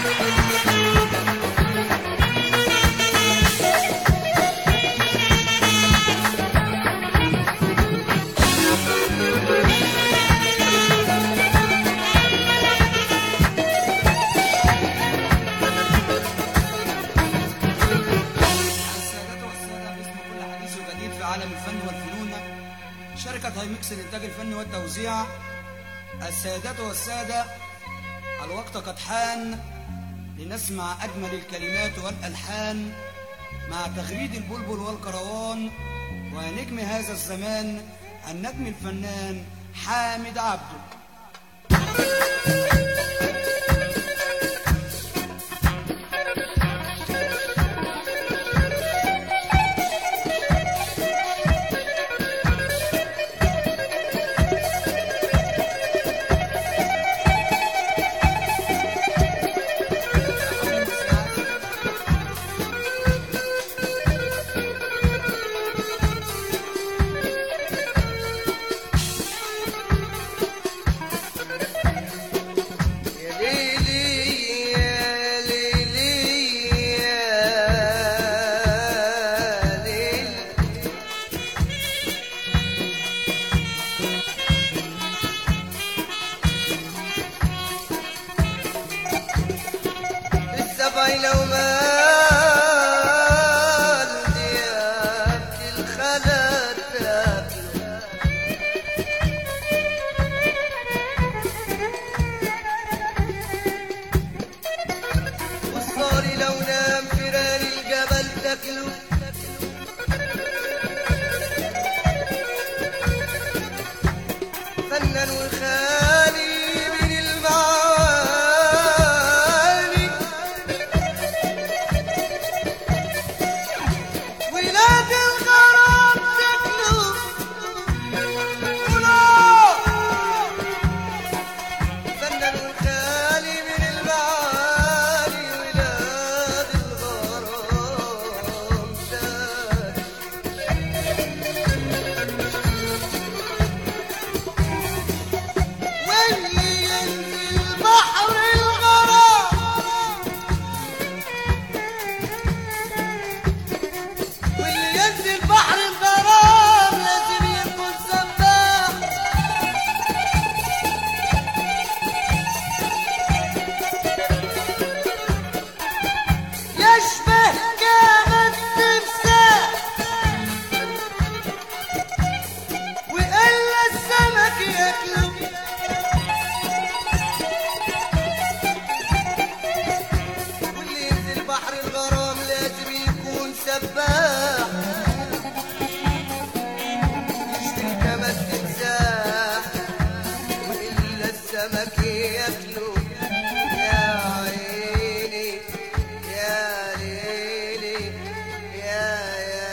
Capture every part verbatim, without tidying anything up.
شركة هايمكس للإنتاج الفني والتوزيع. السيدات والسادة، الوقت قد حان لنسمع أجمل الكلمات والألحان مع تغريد البلبل والكروان ونجم هذا الزمان النجم الفنان حامد عبده. لو ما ديابت الخلات تاكله والصاري لو نام فرار الجبل تاكله فنان وخالي من المعاني ولاد الغرام تاكله فنان وخالي من المعاني ولاد الغرام تاكله واللي ينزل بحر الغرام واللي ينزل بحر الغرام لازم يكون سباح يشبه جامد تمساح وإلا السمك ياكله واللي ينزل بحر الغرام لازم يكون سباح يشبه جمل تمساح وإلا السمك ياكله يا عيني يا ليلي يا يا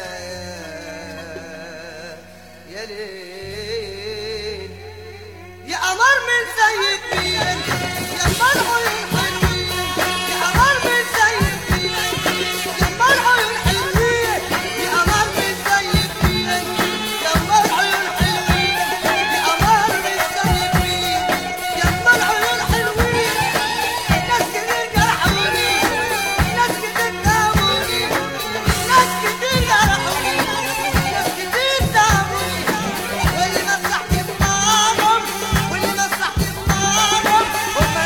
يا يا ليل يا قمر من زيك مين يا مرعي الحلوين يا قمر من زيك مين يا مرعي الحلوين يا قمر من زيك مين يا مرعي الحلوين يا قمر من زيك مين يا مرعي الحلوين ناس كتير جرحوني ناس كتير تعبوني ناس كتير جرحوني ناس كتير تعبوني واللي مسحت بنارهم واللي مسحت بنارهم هم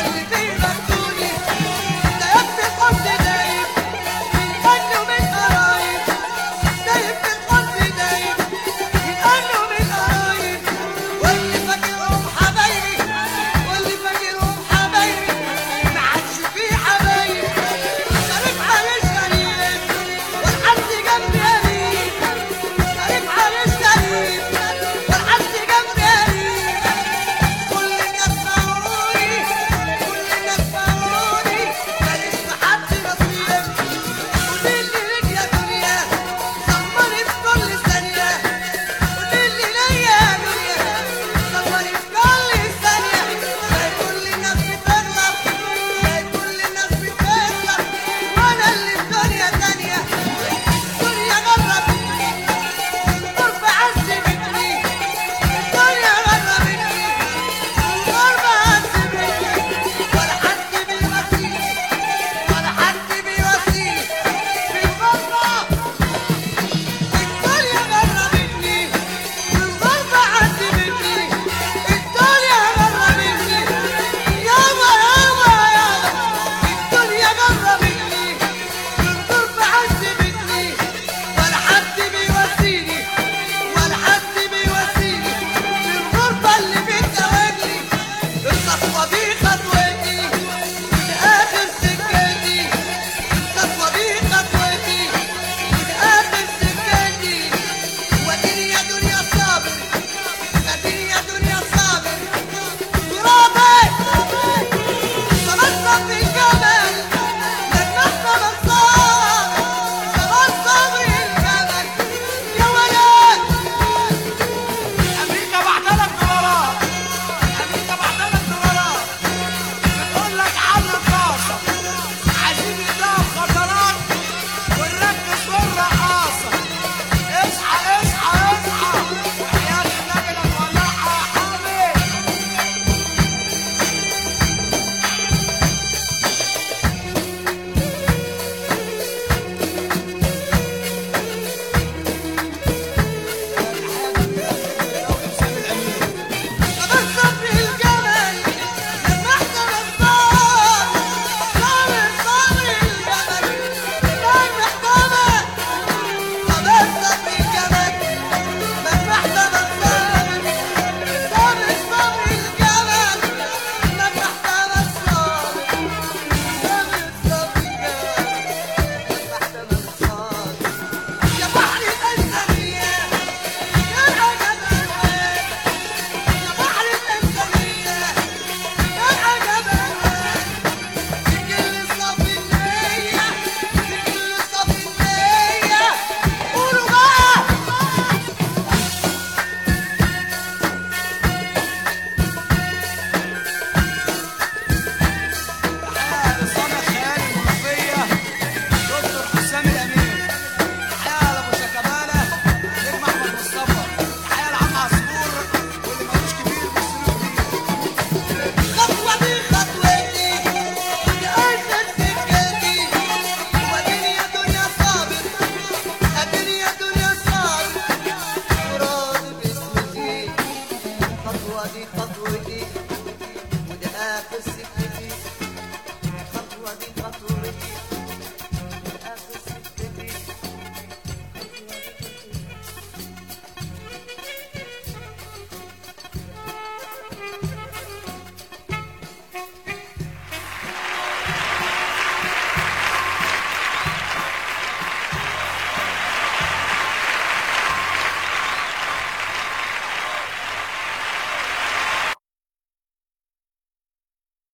ودي خطوتي